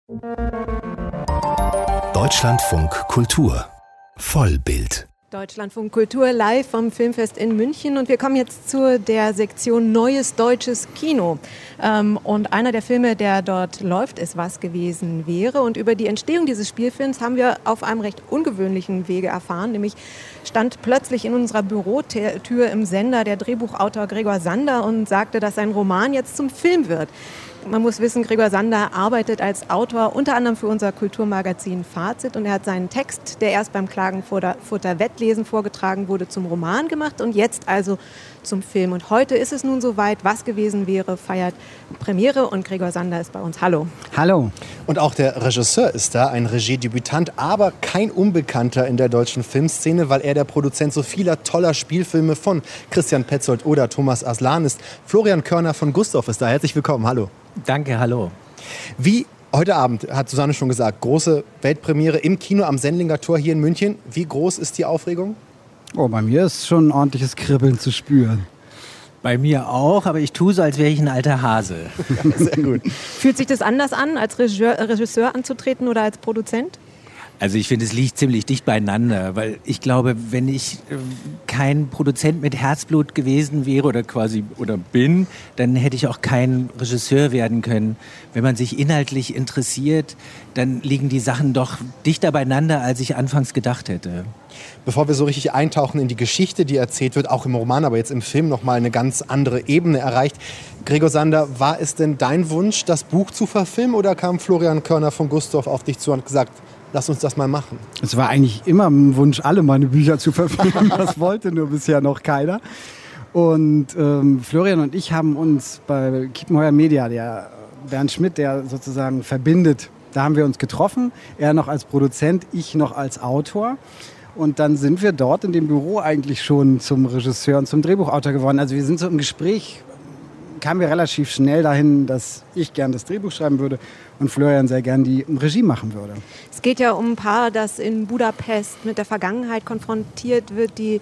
Deutschlandfunk Kultur Vollbild. Deutschlandfunk Kultur live vom Filmfest in München und wir kommen jetzt zu der Sektion Neues Deutsches Kino. Und einer der Filme, der dort läuft, ist Was gewesen wäre. Und über die Entstehung dieses Spielfilms haben wir auf einem recht ungewöhnlichen Wege erfahren. Nämlich stand plötzlich in unserer Bürotür im Sender der Drehbuchautor Gregor Sander und sagte, dass sein Roman jetzt zum Film wird. Man muss wissen, Gregor Sander arbeitet als Autor unter anderem für unser Kulturmagazin Fazit und er hat seinen Text, der erst beim Klagenfurter Wettlesen vorgetragen wurde, zum Roman gemacht und jetzt also zum Film. Und heute ist es nun soweit, Was gewesen wäre, feiert Premiere und Gregor Sander ist bei uns. Hallo. Hallo. Und auch der Regisseur ist da, ein Regiedebütant, aber kein Unbekannter in der deutschen Filmszene, weil er der Produzent so vieler toller Spielfilme von Christian Petzold oder Thomas Aslan ist. Florian Körner von Gustav ist da. Herzlich willkommen. Hallo. Danke, hallo. Wie heute Abend, hat Susanne schon gesagt, große Weltpremiere im Kino am Sendlinger Tor hier in München. Wie groß ist die Aufregung? Oh, bei mir ist schon ein ordentliches Kribbeln zu spüren. Bei mir auch, aber ich tue so, als wäre ich ein alter Hase. Ja, sehr gut. Fühlt sich das anders an, als Regisseur anzutreten oder als Produzent? Also ich finde, es liegt ziemlich dicht beieinander, weil ich glaube, wenn ich kein Produzent mit Herzblut gewesen wäre oder bin, dann hätte ich auch kein Regisseur werden können. Wenn man sich inhaltlich interessiert, dann liegen die Sachen doch dichter beieinander, als ich anfangs gedacht hätte. Bevor wir so richtig eintauchen in die Geschichte, die erzählt wird, auch im Roman, aber jetzt im Film nochmal eine ganz andere Ebene erreicht. Gregor Sander, war es denn dein Wunsch, das Buch zu verfilmen oder kam Florian Körner von Gustav auf dich zu und hat gesagt, lass uns das mal machen? Es war eigentlich immer ein Wunsch, alle meine Bücher zu verfilmen. Das wollte nur bisher noch keiner. Und Florian und ich haben uns bei Kiepenheuer Media, der Bernd Schmidt, der sozusagen verbindet, da haben wir uns getroffen. Er noch als Produzent, ich noch als Autor. Und dann sind wir dort in dem Büro eigentlich schon zum Regisseur und zum Drehbuchautor geworden. Also wir sind so im Gespräch, kamen wir relativ schnell dahin, dass ich gern das Drehbuch schreiben würde und Florian sehr gern die Regie machen würde. Es geht ja um ein Paar, das in Budapest mit der Vergangenheit konfrontiert wird, die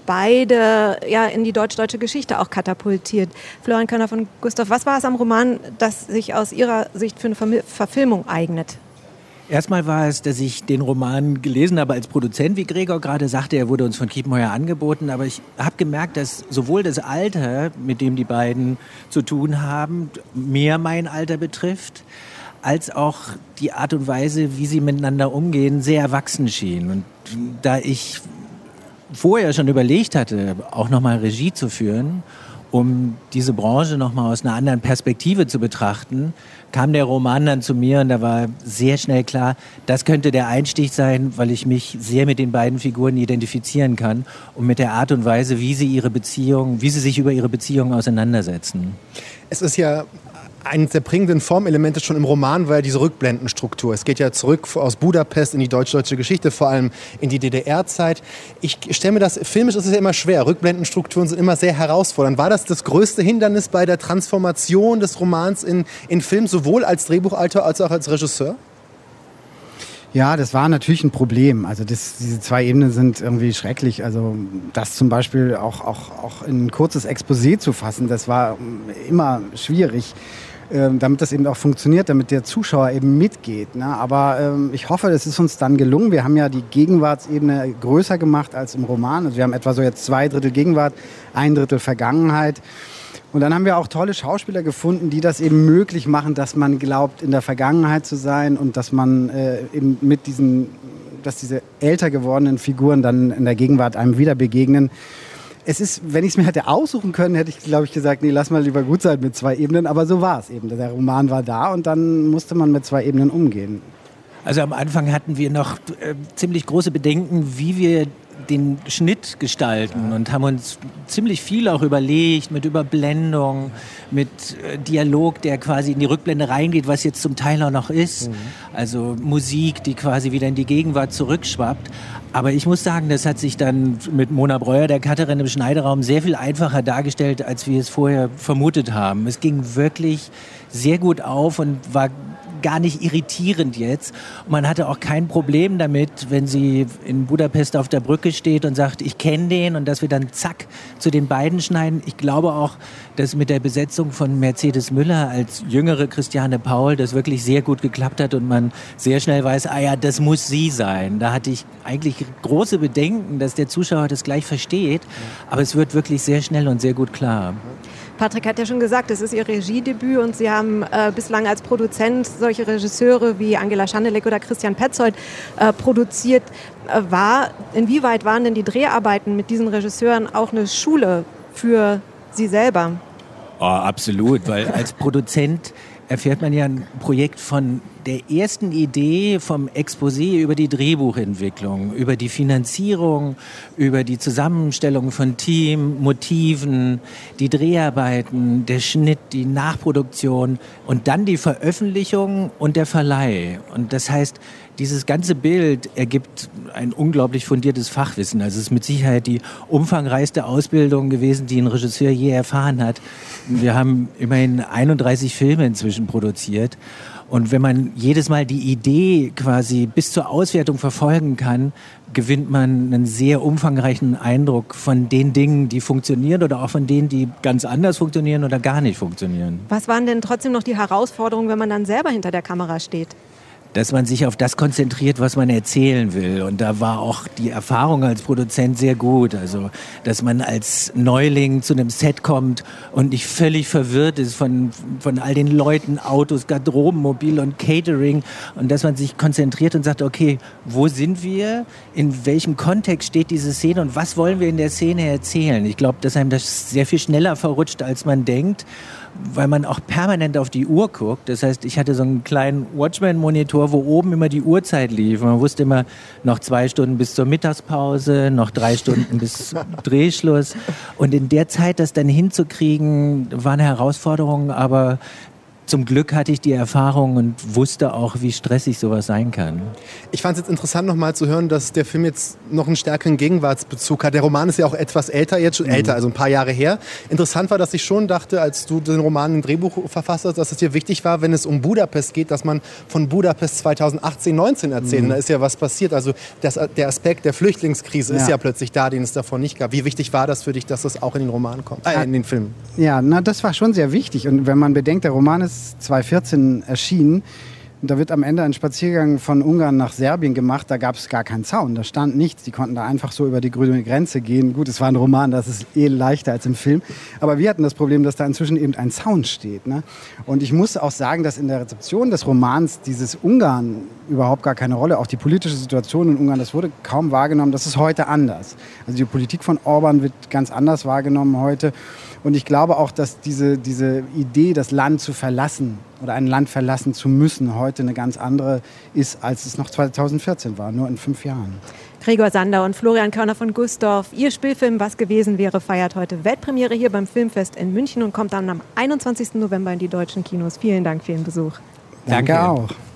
beide ja in die deutsch-deutsche Geschichte auch katapultiert. Florian Körner von Gustav, was war es am Roman, das sich aus Ihrer Sicht für eine Verfilmung eignet? Erstmal war es, dass ich den Roman gelesen habe als Produzent, wie Gregor gerade sagte. Er wurde uns von Kiepenheuer angeboten. Aber ich habe gemerkt, dass sowohl das Alter, mit dem die beiden zu tun haben, mehr mein Alter betrifft, als auch die Art und Weise, wie sie miteinander umgehen, sehr erwachsen schien. Und da ich vorher schon überlegt hatte, auch nochmal Regie zu führen, um diese Branche nochmal aus einer anderen Perspektive zu betrachten, kam der Roman dann zu mir und da war sehr schnell klar, das könnte der Einstieg sein, weil ich mich sehr mit den beiden Figuren identifizieren kann und mit der Art und Weise, wie sie sich über ihre Beziehung auseinandersetzen. Es ist ja eines der prägenden Formelemente schon im Roman war ja diese Rückblendenstruktur. Es geht ja zurück aus Budapest in die deutsch-deutsche Geschichte, vor allem in die DDR-Zeit. Ich stelle mir das, filmisch ist es ja immer schwer. Rückblendenstrukturen sind immer sehr herausfordernd. War das größte Hindernis bei der Transformation des Romans in Film, sowohl als Drehbuchautor als auch als Regisseur? Ja, das war natürlich ein Problem. Also diese zwei Ebenen sind irgendwie schrecklich. Also das zum Beispiel auch in ein kurzes Exposé zu fassen, das war immer schwierig, damit das eben auch funktioniert, damit der Zuschauer eben mitgeht. Ne? Aber ich hoffe, es ist uns dann gelungen. Wir haben ja die Gegenwartsebene größer gemacht als im Roman. Also wir haben etwa so jetzt 2/3 Gegenwart, 1/3 Vergangenheit. Und dann haben wir auch tolle Schauspieler gefunden, die das eben möglich machen, dass man glaubt, in der Vergangenheit zu sein und dass man eben dass diese älter gewordenen Figuren dann in der Gegenwart einem wieder begegnen. Es ist, wenn ich es mir hätte aussuchen können, hätte ich, glaube ich, gesagt, nee, lass mal lieber gut sein mit 2 Ebenen. Aber so war es eben. Der Roman war da und dann musste man mit 2 Ebenen umgehen. Also am Anfang hatten wir noch ziemlich große Bedenken, wie wir den Schnitt gestalten und haben uns ziemlich viel auch überlegt mit Überblendung, mit Dialog, der quasi in die Rückblende reingeht, was jetzt zum Teil auch noch ist. Also Musik, die quasi wieder in die Gegenwart zurückschwappt. Aber ich muss sagen, das hat sich dann mit Mona Breuer, der Cutterin im Schneideraum, sehr viel einfacher dargestellt, als wir es vorher vermutet haben. Es ging wirklich sehr gut auf und war gar nicht irritierend jetzt. Und man hatte auch kein Problem damit, wenn sie in Budapest auf der Brücke steht und sagt, ich kenne den, und dass wir dann zack zu den beiden schneiden. Ich glaube auch, dass mit der Besetzung von Mercedes Müller als jüngere Christiane Paul das wirklich sehr gut geklappt hat und man sehr schnell weiß, das muss sie sein. Da hatte ich eigentlich große Bedenken, dass der Zuschauer das gleich versteht, aber es wird wirklich sehr schnell und sehr gut klar. Patrick hat ja schon gesagt, es ist Ihr Regiedebüt und Sie haben bislang als Produzent solche Regisseure wie Angela Schanelek oder Christian Petzold produziert. Inwieweit waren denn die Dreharbeiten mit diesen Regisseuren auch eine Schule für Sie selber? Oh, absolut, weil als Produzent erfährt man ja ein Projekt von der ersten Idee, vom Exposé über die Drehbuchentwicklung, über die Finanzierung, über die Zusammenstellung von Team, Motiven, die Dreharbeiten, der Schnitt, die Nachproduktion und dann die Veröffentlichung und der Verleih. Und das heißt, dieses ganze Bild ergibt ein unglaublich fundiertes Fachwissen. Also es ist mit Sicherheit die umfangreichste Ausbildung gewesen, die ein Regisseur je erfahren hat. Wir haben immerhin 31 Filme inzwischen produziert. Und wenn man jedes Mal die Idee quasi bis zur Auswertung verfolgen kann, gewinnt man einen sehr umfangreichen Eindruck von den Dingen, die funktionieren oder auch von denen, die ganz anders funktionieren oder gar nicht funktionieren. Was waren denn trotzdem noch die Herausforderungen, wenn man dann selber hinter der Kamera steht? Dass man sich auf das konzentriert, was man erzählen will. Und da war auch die Erfahrung als Produzent sehr gut. Also, dass man als Neuling zu einem Set kommt und nicht völlig verwirrt ist von all den Leuten, Autos, Garderoben, Mobil und Catering. Und dass man sich konzentriert und sagt, okay, wo sind wir? In welchem Kontext steht diese Szene? Und was wollen wir in der Szene erzählen? Ich glaube, dass einem das sehr viel schneller verrutscht, als man denkt, weil man auch permanent auf die Uhr guckt. Das heißt, ich hatte so einen kleinen Watchman-Monitor, wo oben immer die Uhrzeit lief. Man wusste immer, noch 2 Stunden bis zur Mittagspause, noch 3 Stunden bis Drehschluss. Und in der Zeit das dann hinzukriegen, war eine Herausforderung, aber zum Glück hatte ich die Erfahrung und wusste auch, wie stressig sowas sein kann. Ich fand es jetzt interessant, nochmal zu hören, dass der Film jetzt noch einen stärkeren Gegenwartsbezug hat. Der Roman ist ja auch etwas älter, jetzt schon älter, also ein paar Jahre her. Interessant war, dass ich schon dachte, als du den Roman im Drehbuch verfasst hast, dass es dir wichtig war, wenn es um Budapest geht, dass man von Budapest 2018, 19 erzählt. Da ist ja was passiert. Also der Aspekt der Flüchtlingskrise ist ja plötzlich da, den es davor nicht gab. Wie wichtig war das für dich, dass das auch in den Roman kommt, in den Film? Ja, das war schon sehr wichtig. Und wenn man bedenkt, der Roman ist 2014 erschienen. Und da wird am Ende ein Spaziergang von Ungarn nach Serbien gemacht. Da gab es gar keinen Zaun, da stand nichts. Die konnten da einfach so über die grüne Grenze gehen. Gut, es war ein Roman, das ist leichter als im Film. Aber wir hatten das Problem, dass da inzwischen eben ein Zaun steht. Ne? Und ich muss auch sagen, dass in der Rezeption des Romans dieses Ungarn überhaupt gar keine Rolle, auch die politische Situation in Ungarn, das wurde kaum wahrgenommen. Das ist heute anders. Also die Politik von Orban wird ganz anders wahrgenommen heute. Und ich glaube auch, dass diese Idee, das Land zu verlassen oder ein Land verlassen zu müssen, heute eine ganz andere ist, als es noch 2014 war, nur in 5 Jahren. Gregor Sander und Florian Körner von Gustorf. Ihr Spielfilm Was gewesen wäre feiert heute Weltpremiere hier beim Filmfest in München und kommt dann am 21. November in die deutschen Kinos. Vielen Dank für Ihren Besuch. Danke auch.